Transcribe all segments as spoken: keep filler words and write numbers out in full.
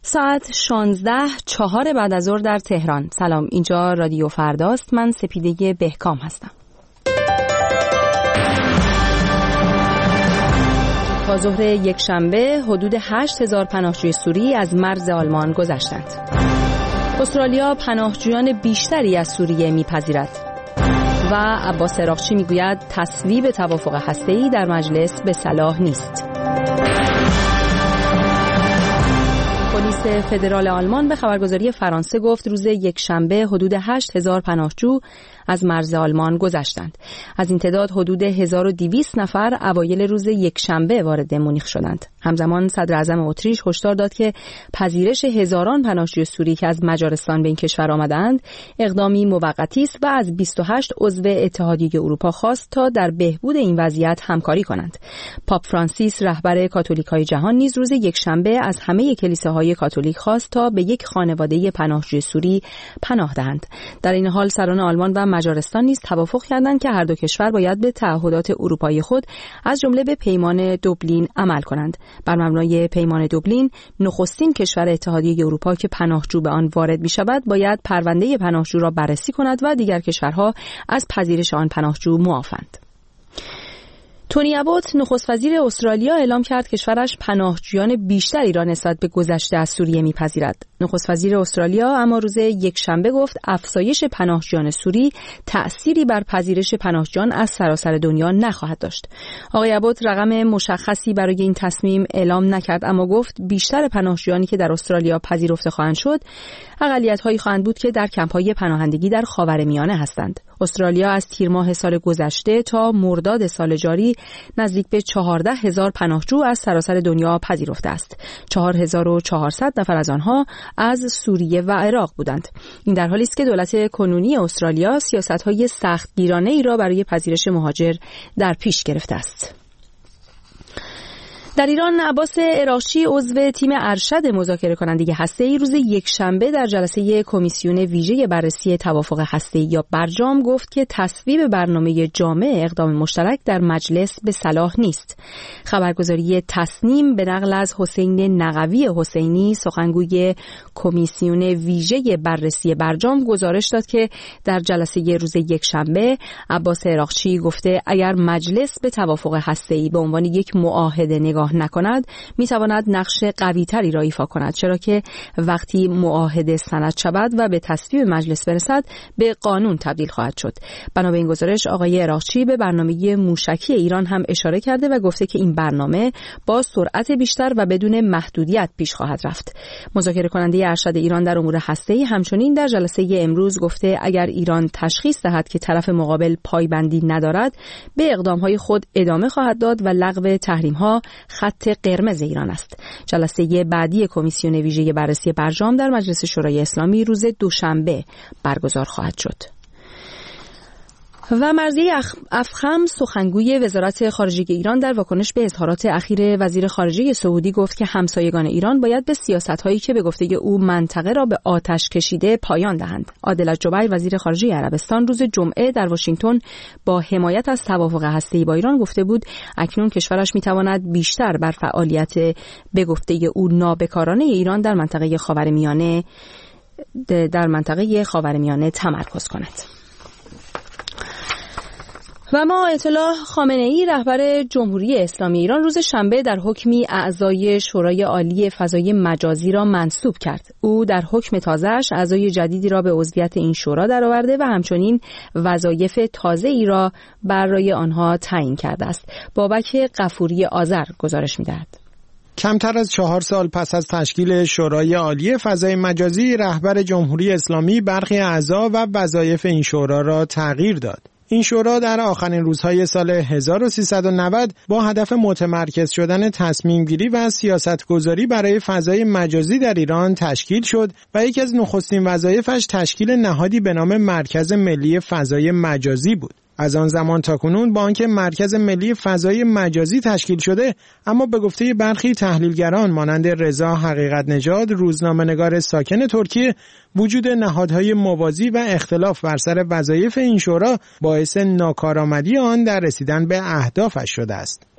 ساعت شانزده چهار بعد از ظهر در تهران. سلام، اینجا رادیو فرداست. من سپیده بهکام هستم. تا ظهر یک شنبه حدود هشت هزار پناهجوی سوری از مرز آلمان گذشتند. استرالیا پناهجویان بیشتری از سوریه میپذیرد و عباس عراقچی میگوید تصویب توافق هسته‌ای در مجلس به صلاح نیست. پلیس فدرال آلمان به خبرگزاری فرانسه گفت روز یک شنبه حدود هشت هزار پناهجو از مرز آلمان گذشتند. از این تعداد حدود هزار و دویست نفر اوایل روز یک شنبه وارد مونیخ شدند. همزمان صدر اعظم اتریش هشدار داد که پذیرش هزاران پناهجوی سوری که از مجارستان به این کشور آمدند اقدامی موقتی است و از بیست و هشت عضو اتحادیه اروپا خواست تا در بهبود این وضعیت همکاری کنند. پاپ فرانسیس رهبر کاتولیک‌های جهان نیز روز یک شنبه از همه کلیساهای کاتولیک خواست تا به یک خانواده پناهجوی سوری پناه دهند. در این حال سران آلمان و مجارستان نیز توافق کردند که هر دو کشور باید به تعهدات اروپایی خود از جمله به پیمان دوبلین عمل کنند. بر مبنای پیمان دوبلین، نخستین کشور اتحادیه اروپا که پناهجو به آن وارد می شود باید پرونده پناهجو را بررسی کند و دیگر کشورها از پذیرش آن پناهجو معافند. تونی ابوت نخست وزیر استرالیا اعلام کرد کشورش پناهجویان بیشتری را نسبت به گذشته از سوریه میپذیرد. نخست وزیر استرالیا اما روز یک شنبه گفت افزایش پناهجویان سوری تأثیری بر پذیرش پناهجویان از سراسر دنیا نخواهد داشت. آقای ابوت رقم مشخصی برای این تصمیم اعلام نکرد، اما گفت بیشتر پناهجویانی که در استرالیا پذیرفته خواهند شد اقلیت‌هایی خواهند بود که در کمپ‌های پناهندگی در خاورمیانه هستند. استرالیا از تیر ماه سال گذشته تا مرداد سال جاری نزدیک به چهارده هزار پناهجو از سراسر دنیا پذیرفته است. چهار هزار و چهارصد نفر از آنها از سوریه و عراق بودند. این در حالی است که دولت کنونی استرالیا سیاست‌های سختگیرانه‌ای را برای پذیرش مهاجر در پیش گرفته است. در ایران عباس عراقچی عضو تیم ارشد مذاکره کننده هسته‌ای روز یک شنبه در جلسه کمیسیون ویژه بررسی توافق هسته‌ای یا برجام گفت که تصویب برنامه جامع اقدام مشترک در مجلس به صلاح نیست. خبرگزاری تصنیم به نقل از حسین نقوی حسینی سخنگوی کمیسیون ویژه بررسی برجام گزارش داد که در جلسه روز یک شنبه عباس عراقچی گفته اگر مجلس به توافق هسته‌ای به عنوان یک معاهده نگاه نکند میتواند نقش قوی‌تری را ایفا کند، چرا که وقتی معاهده سند شود و به تصویب مجلس برسد به قانون تبدیل خواهد شد. بنا به این گزارش آقای عراقچی به برنامه موشکی ایران هم اشاره کرده و گفته که این برنامه با سرعت بیشتر و بدون محدودیت پیش خواهد رفت. مذاکره کننده ارشد ایران در امور هسته‌ای همچنین در جلسه امروز گفته اگر ایران تشخیص دهد که طرف مقابل پایبندی ندارد به اقدام‌های خود ادامه خواهد داد و لغو تحریم‌ها خط قرمز ایران است. جلسه بعدی کمیسیون ویژه بررسی برجام در مجلس شورای اسلامی روز دوشنبه برگزار خواهد شد. و مرضیه افخم سخنگوی وزارت خارجه ایران در واکنش به اظهارات اخیر وزیر خارجه سعودی گفت که همسایگان ایران باید به سیاست‌هایی که به گفته او منطقه را به آتش کشیده پایان دهند. عادل الجبیر وزیر خارجه عربستان روز جمعه در واشنگتن با حمایت از توافق هسته‌ای با ایران گفته بود اکنون کشورش می‌تواند بیشتر بر فعالیت به گفته او نابکارانه ایران در منطقه خاورمیانه در منطقه خاورمیانه تمرکز کند. و ما اطلاع خامنه‌ای رهبر جمهوری اسلامی ایران روز شنبه در حکمی اعضای شورای عالی فضای مجازی را منصوب کرد. او در حکم تازه‌اش اعضای جدیدی را به عضویت این شورا درآورده و همچنین وظایف تازه‌ای را برای آنها تعیین کرده است. بابک غفوری آذر گزارش می‌دهد. کمتر از چهار سال پس از تشکیل شورای عالی فضای مجازی، رهبر جمهوری اسلامی برخی اعضا و وظایف این شورا را تغییر داد. این شورا در آخرین روزهای سال هزار و سیصد و نود با هدف متمرکز شدن تصمیم گیری و سیاست گذاری برای فضای مجازی در ایران تشکیل شد و یکی از نخستین وظایفش تشکیل نهادی به نام مرکز ملی فضای مجازی بود. از آن زمان تاکنون با آنکه مرکز ملی فضای مجازی تشکیل شده، اما به گفته برخی تحلیلگران مانند رضا حقیقت نژاد، روزنامه‌نگار ساکن ترکیه، وجود نهادهای موازی و اختلاف بر سر وظایف این شورا باعث ناکارآمدی آن در رسیدن به اهدافش شده است.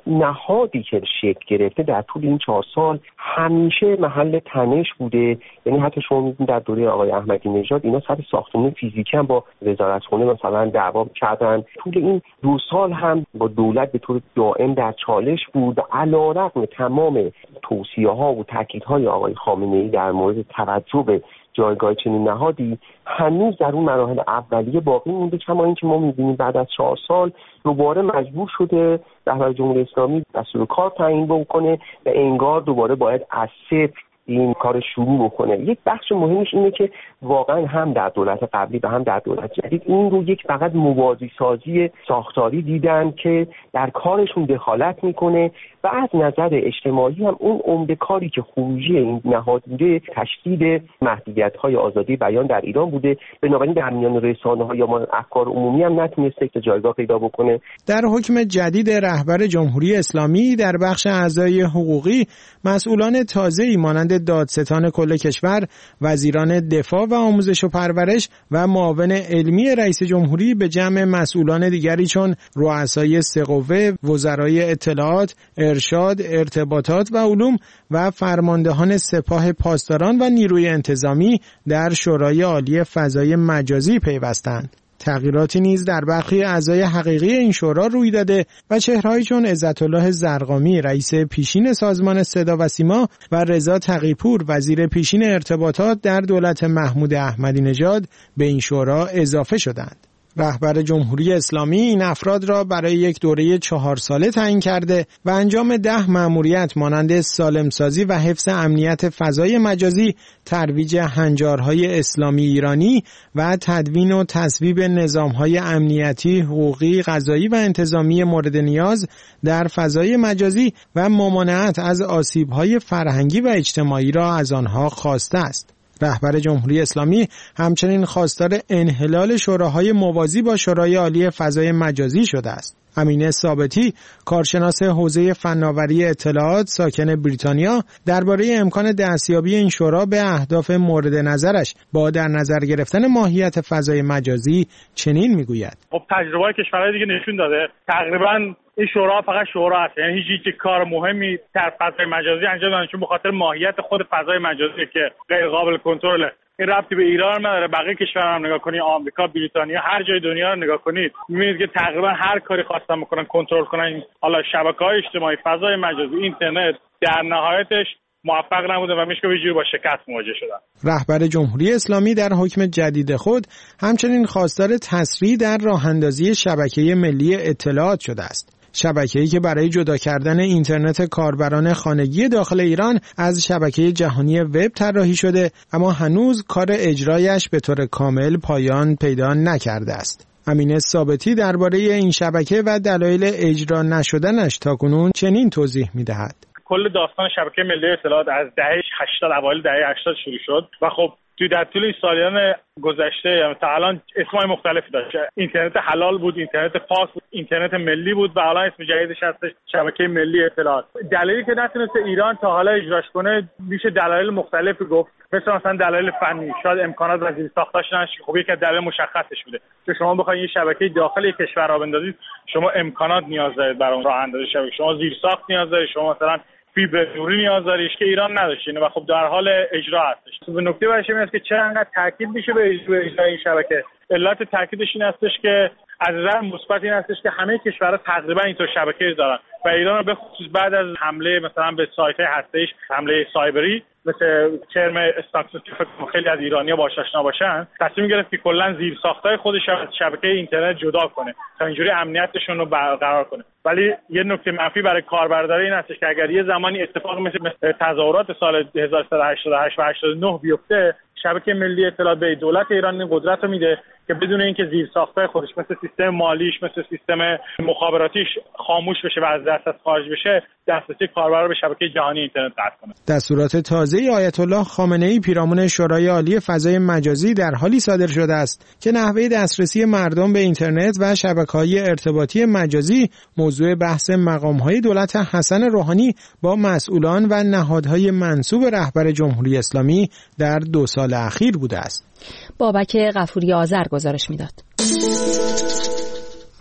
نهادی که شکل گرفته در طول این چهار سال همیشه محل تنش بوده. یعنی حتی شما می‌بینید در دوره آقای احمدی نژاد اینا سر ساختمان فیزیکی هم با وزارتخونه مثلا دعوا کردن. طول این دو سال هم با دولت به طور دائم در چالش بود و علیرغم تمام توصیه‌ها و تاکیدهای آقای خامنه‌ای در مورد توجه به جایگاه چنین نهادی هنوز در اون مراحل اولیه باقی مونده. کما اینکه ما می‌بینیم بعد از چهار سال دوباره مجبور شده رهبر جمهوری اسلامی دستور کار تعیین بکنه و انگار دوباره باید از صفر این کار شروع بکنه. یک بخش مهمش اینه که واقعا هم در دولت قبلی و هم در دولت جدید این رو یک فقط موازی سازی ساختاری دیدن که در کارشون دخالت میکنه و از نظر اجتماعی هم اون عمده کاری که خروجی این نهاد بوده تشدید محدودیت‌های آزادی بیان در ایران بوده. بنابراین در میان رسانه‌ها یا افکار عمومی هم نتونسته که جایگاه پیدا بکنه. در حکم جدید رهبر جمهوری اسلامی در بخش اعضای حقوقی مسئولان تازه‌ای مانند دادستان کل کشور، وزیران دفاع و آموزش و پرورش و معاون علمی رئیس جمهوری به جمع مسئولان دیگری چون رؤسای سه قوه، وزرای اطلاعات، ارشاد، ارتباطات و علوم و فرماندهان سپاه پاسداران و نیروی انتظامی در شورای عالی فضای مجازی پیوستند. تغییراتی نیز در برخی اعضای حقیقی این شورا روی داده و چهرهایی چون عزت‌الله زرقامی رئیس پیشین سازمان صدا و سیما و رضا تقی‌پور وزیر پیشین ارتباطات در دولت محمود احمدی نژاد به این شورا اضافه شدند. رهبر جمهوری اسلامی این افراد را برای یک دوره چهار ساله تعیین کرده و انجام ده مأموریت مانند سالمسازی و حفظ امنیت فضای مجازی، ترویج هنجارهای اسلامی ایرانی و تدوین و تصویب نظامهای امنیتی، حقوقی، قضایی و انتظامی مورد نیاز در فضای مجازی و ممانعت از آسیبهای فرهنگی و اجتماعی را از آنها خواسته است. رهبر جمهوری اسلامی همچنین خواستار انحلال شوراهای موازی با شورای عالی فضای مجازی شده است. امینه ثابتی، کارشناس حوزه فناوری اطلاعات ساکن بریتانیا، درباره امکان دستیابی این شورا به اهداف مورد نظرش با در نظر گرفتن ماهیت فضای مجازی چنین میگوید: خب تجربه کشورهای دیگه نشون داده تقریباً این شورا فقط شورا است، یعنی هیچ هیچ کار مهمی در فضای مجازی انجام نمیشه، به خاطر ماهیت خود فضای مجازی که غیر قابل کنترله. این ربطی به ایران نداره، بقیه کشورها هم نگاه کنید، آمریکا، بریتانیا، هر جای دنیا رو نگاه کنید می‌بینید که تقریبا هر کاری خواستن بکنن کنترل کنن حالا شبکه‌های اجتماعی، فضای مجازی، اینترنت، در نهایتش موفق نبوده و میشه یه جوری با شکست مواجه شدن. رهبر جمهوری اسلامی در حکم جدید خود همچنین خواستار تسریع در راه‌اندازی شبکه ملی اطلاعات شده است. شبکه‌ای که برای جدا کردن اینترنت کاربران خانگی داخل ایران از شبکه جهانی وب طراحی شده، اما هنوز کار اجرایش به طور کامل پایان پیدا نکرده است. امینه ثابتی درباره این شبکه و دلایل اجرا نشدنش تاکنون چنین توضیح می‌دهد: کل داستان شبکه ملی اطلاعات از دهه هشتاد، اوایل دهه هشتاد شروع شد و خب توی در طول این سالیان گذشته تا الان اسمای مختلفی داشت. اینترنت حلال بود، اینترنت پاک بود، اینترنت ملی بود و الان اسم جدیدش هستش شبکه ملی اطلاعات. دلایلی که نتونسته ایران تا حالا اجراش کنه میشه دلایل مختلفی گفت، مثل مثلا دلایل فنی، شاید امکانات و زیرساختاش نشه. خب یک دلیل مشخصش بوده که شما بخواید یه شبکه داخل یک کشور را بندازید، شما امکانات نیاز دارید برای اون راه اندازی شبکه، شما زیرساخت نیاز دارید، شما مثلا فیبر نوری نیاز دارید که ایران نداشتین و خب در حال اجرا هستش. به نکته برش این است که چرا انقدر تاکید میشه به اجرای این شبکه. علت تاکیدش این هستش که از نظر مثبت این هستش که همه کشورها تقریبا اینطور شبکه دارن و ایران به خصوص بعد از حمله مثلا به سایت‌های هسته‌ایش، حمله سایبری مثل کرم استاکس که خیلی از ایرانی‌ها باهاش آشنا باشن، تصمیم گرفت که کلا زیرساخت‌های خودش از شبکه اینترنت جدا کنه تا اینجوری امنیتشون رو برقرار کنه. ولی یه نکته منفی برای کاربردار این هستش که اگر یه زمانی اتفاق مثل تظاهرات سال هزار و سیصد و هشتاد و هشت و هشتاد و نه بیفته، شبکه ملی اطلاعات به دولت ایران این قدرت رو میده که بدون اینکه زیرساخت‌های خودش مثل سیستم مالیش، مثل سیستم مخابراتیش خاموش بشه و از دسترس خارج بشه، دسترسی کاربرا به شبکه جهانی اینترنت قطع کنه. دستورات تازه آیت الله خامنه‌ای پیرامون شورای عالی فضای مجازی در حالی صادر شده است که نحوه دسترسی مردم به اینترنت و شبکه‌های ارتباطی مجازی موضوع بحث مقام‌های دولت حسن روحانی با مسئولان و نهادهای منسوب رهبر جمهوری اسلامی در دو سال اخیر بوده است. بابک غفوری آذر گزارش میداد.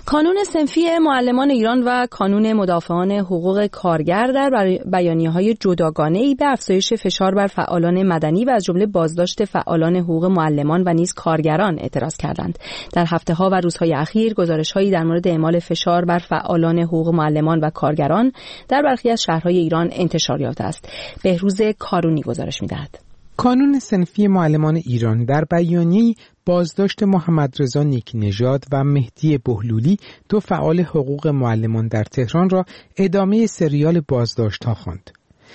کانون صنفی معلمان ایران و کانون مدافعان حقوق کارگر در بیانیه‌های جداگانه‌ای به افزایش فشار بر فعالان مدنی و از جمله بازداشت فعالان حقوق معلمان و نیز کارگران اعتراض کردند. در هفته‌ها و روزهای اخیر گزارش‌هایی در مورد اعمال فشار بر فعالان حقوق معلمان و کارگران در برخی از شهرهای ایران انتشار یافته است. بهروز کارونی گزارش می‌دهد. کانون صنفی معلمان ایران در بیانیه‌ای بازداشت محمد رضا نیک نژاد و مهدی بهلولی، دو فعال حقوق معلمان در تهران، را ادامه سریال بازداشت‌ها خواند.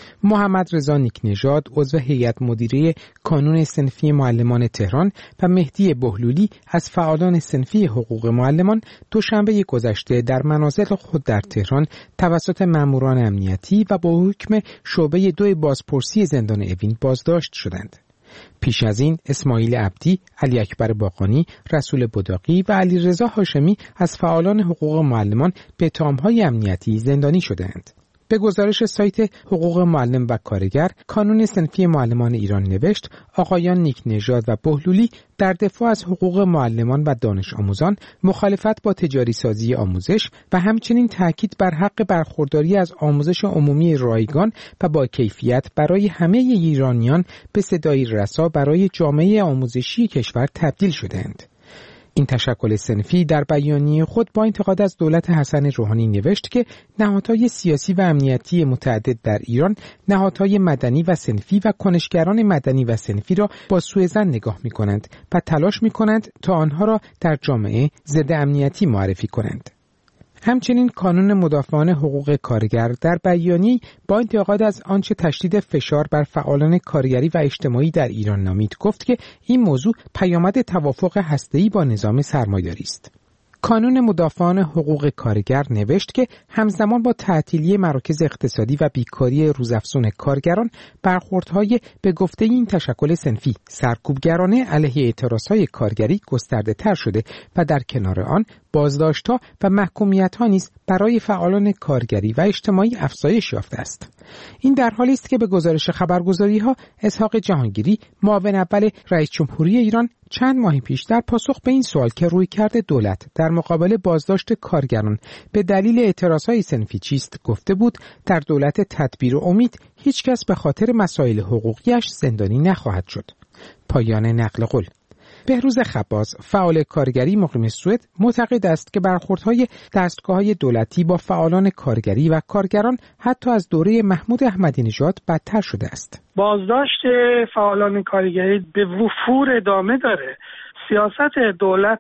محمد رضا نیک نژاد عضو هیئت مدیره کانون صنفی معلمان تهران و مهدی بهلولی از فعالان صنفی حقوق معلمان دوشنبه گذشته در منازل خود در تهران توسط ماموران امنیتی و با حکم شعبه دو بازپرسی زندان اوین بازداشت شدند. پیش از این اسماعیل عبدی، علی اکبر باقانی، رسول بداقی و علی رضا هاشمی از فعالان حقوق معلمان به اتهام‌های امنیتی زندانی شدند. به گزارش سایت حقوق معلم و کارگر، کانون صنفی معلمان ایران نوشت آقایان نیک نژاد و بهلولی در دفاع از حقوق معلمان و دانش آموزان، مخالفت با تجاری سازی آموزش و همچنین تاکید بر حق برخورداری از آموزش عمومی رایگان و با کیفیت برای همه ایرانیان به صدای رسا برای جامعه آموزشی کشور تبدیل شدند. این تشکل صنفی در بیانیه خود با انتقاد از دولت حسن روحانی نوشت که نهادهای سیاسی و امنیتی متعدد در ایران نهادهای مدنی و صنفی و کنشگران مدنی و صنفی را با سوء ظن نگاه می‌کنند و تلاش می‌کنند تا آنها را در جامعه ضد امنیتی معرفی کنند. همچنین کانون مدافعان حقوق کارگر در بیانیه با انتقاد از آنچه تشدید فشار بر فعالان کارگری و اجتماعی در ایران نامید گفت که این موضوع پیامد توافق هسته‌ای با نظام سرمایه‌داری است. کانون مدافعان حقوق کارگر نوشت که همزمان با تعطیلی مراکز اقتصادی و بیکاری روزافزون کارگران، برخوردهای به گفته این تشکل صنفی سرکوبگرانه علیه اعتراضهای کارگری گسترده تر شده و در کنار آن بازداشت‌ها و محکومیت‌ها نیز برای فعالان کارگری و اجتماعی افزایش یافته است. این در حالی است که به گزارش خبرگزاری‌ها اسحاق جهانگیری، معاون اول رئیس جمهوری ایران، چند ماه پیش در پاسخ به این سوال که رویکرد دولت در مقابل بازداشت کارگران به دلیل اعتراضهای صنفی چیست گفته بود در دولت تدبیر و امید هیچ کس به خاطر مسائل حقوقیش زندانی نخواهد شد. پایان نقل قول. بهروز خباز، فعال کارگری مقیم سوئد، معتقد است که برخوردهای دستگاه‌های دولتی با فعالان کارگری و کارگران حتی از دوره محمود احمدی نژاد بدتر شده است. بازداشت فعالان کارگری به وفور ادامه داره. سیاست دولت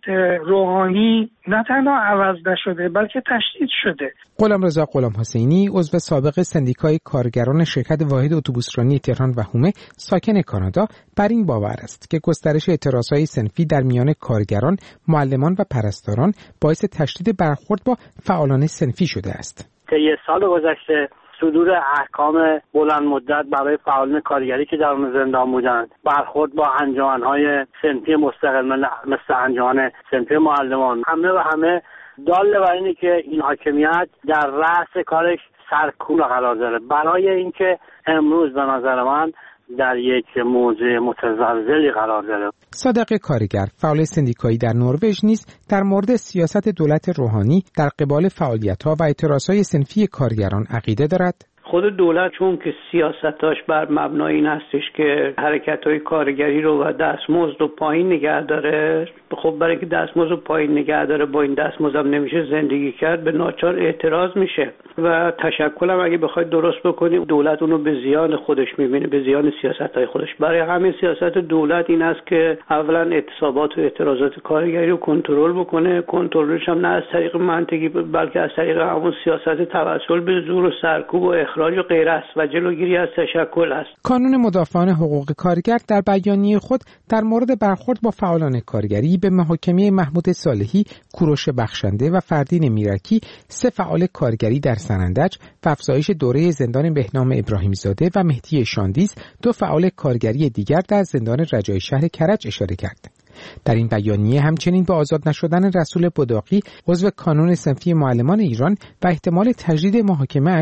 روحانی نه تنها عوض نشده بلکه تشدید شده. غلامرضا غلام حسینی، عضو سابق سندیکای کارگران شرکت واحد اتوبوسرانی تهران و هومه، ساکن کانادا، بر این باور است که گسترش اعتراضهای صنفی در میان کارگران، معلمان و پرستاران باعث تشدید برخورد با فعالان صنفی شده است. طی سال گذشته صدور احکام بلند مدت برای فعالان کارگری که در اون زندان بودند، برخورد با انجمن‌های صنفی مستقل مثل انجمن صنفی معلمان، همه و همه دال بر اینه که این حاکمیت در رأس کارش سرکوب قرار داره. برای اینکه امروز به نظر من در یک موضع متزلزلی قرار داره. صادق کارگر، فعال سندیکایی در نروژ، نیز در مورد سیاست دولت روحانی در قبال فعالیت‌ها و اعتراضهای صنفی کارگران عقیده دارد. خود دولت چون که سیاستاش بر مبنای این هستش که حرکت‌های کارگری رو و دستمزد رو پایین نگه داره، خب برای که دستمزد رو پایین نگه داره با این دستمزد هم نمیشه زندگی کرد، به ناچار اعتراض میشه و تشکل هم اگه بخواید درست بکنیم دولت اونو به زیان خودش میبینه، به زیان سیاست‌های خودش. برای همین سیاست دولت این است که اولا اعتصابات و اعتراضات کارگری رو کنترل بکنه، کنترلش هم نه از طریق منطقی بلکه از طریق همون سیاست توسل به زور و سرکوب و اخراج و غیره است و جلوگیری از تشکل است. کانون مدافعان حقوق کارگر در بیانیه خود در مورد برخورد با فعالان کارگری به محاکمه محمود صالحی، کوروش بخشنده و فردین میرکی، سه فعال کارگری در سنندج، و افزایش دوره زندان بهنام ابراهیم زاده و مهدی شاندیز، دو فعال کارگری دیگر در زندان رجای شهر کرج اشاره کرد. در این بیانیه همچنین به آزاد نشدن رسول بداقی، عضو کانون صنفی معلمان ایران، و احتمال تجدید محاکمه‌اش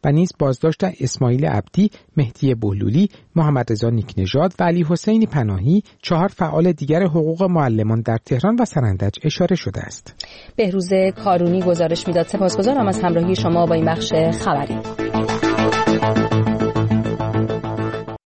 و نیز بازداشت اسماعیل عبدی، مهدی بهلولی، محمد رضا نیکنژاد و علی حسین پناهی، چهار فعال دیگر حقوق معلمان در تهران و سرندج اشاره شده است. بهروز کارونی گزارش میداد. سپاسگزارم از همراهی شما با این بخش خبری.